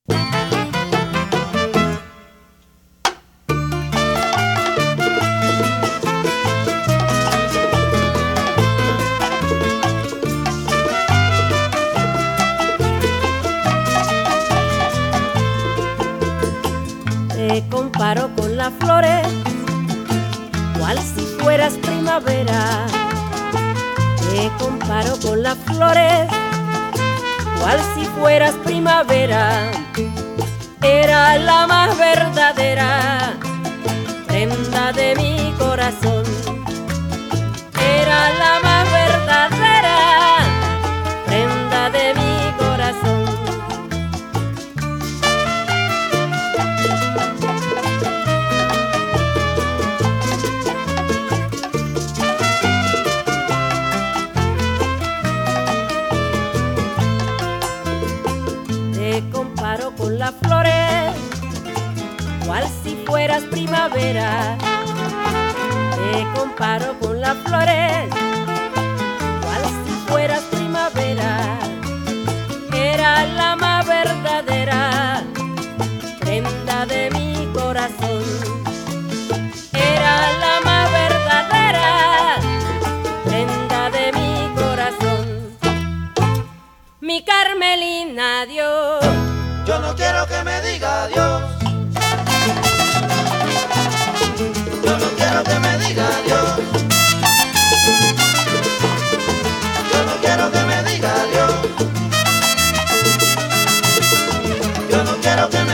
Te comparo con las flores, cual si fueras primavera. Te comparo con las flores, cual si fueras primavera. Era la más verdadera prenda de mi corazón. Era la más verdadera prenda de mi corazón. Te comparo con las flores, cual si fueras primavera. Te comparo con las flores, cual si fueras primavera. Era la más verdadera prenda de mi corazón. Era la más verdadera prenda de mi corazón. Mi Carmelina, adiós. Yo no quiero que me diga adiós. Yo no quiero que me diga adiós. Yo no quiero que me diga adiós. Yo no quiero que me